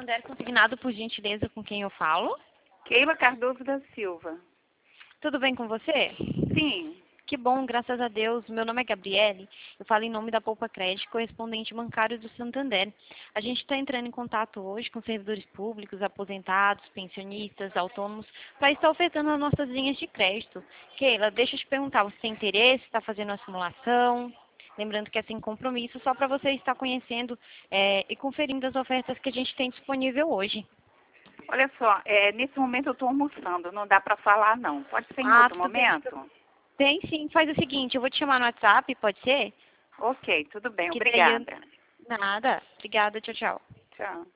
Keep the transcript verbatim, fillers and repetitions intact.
Santander consignado, por gentileza, com quem eu falo? Keila Cardoso da Silva. Tudo bem com você? Sim. Que bom, graças a Deus. Meu nome é Gabriele. Eu falo em nome da Poupa Crédito, correspondente bancário do Santander. A gente está entrando em contato hoje com servidores públicos, aposentados, pensionistas, autônomos, para estar ofertando as nossas linhas de crédito. Keila, deixa eu te perguntar, você tem interesse? Está fazendo uma simulação? Lembrando que é sem compromisso, só para você estar conhecendo é, e conferindo as ofertas que a gente tem disponível hoje. Olha só, é, nesse momento eu estou almoçando, não dá para falar não. Pode ser em Ah, outro tudo bem. momento? Tem sim, faz o seguinte, eu vou te chamar no WhatsApp, pode ser? Ok, tudo bem, Que daí eu... obrigada. Nada. Obrigada, tchau, tchau. Tchau.